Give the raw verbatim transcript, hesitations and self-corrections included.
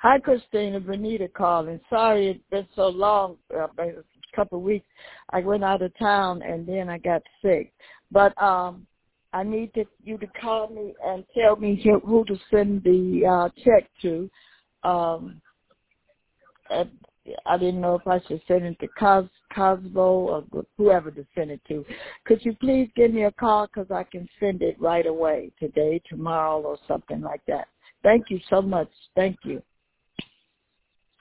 Hi, Christina. Benita calling. Sorry it's been so long, uh, a couple of weeks. I went out of town, and then I got sick. But um, I need to, you to call me and tell me who, who to send the uh, check to. Um, at, I didn't know if I should send it to Cos, Cosmo or whoever to send it to. Could you please give me a call because I can send it right away, today, tomorrow, or something like that. Thank you so much. Thank you.